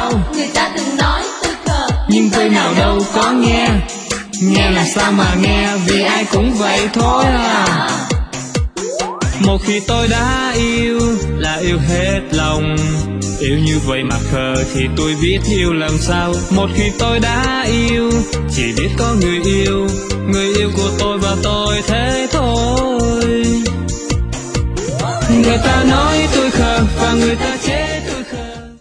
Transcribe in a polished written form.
sao? Người ta từng nói tôi khờ, nhưng tôi nào đâu có nghe. Nghe là sao mà nghe, vì ai cũng vậy thôi à. Một khi tôi đã yêu là yêu hết lòng, yêu như vậy mà khờ thì tôi biết yêu làm sao. Một khi tôi đã yêu, chỉ biết có người yêu của tôi và tôi thế thôi. Người ta nói tôi khờ và người ta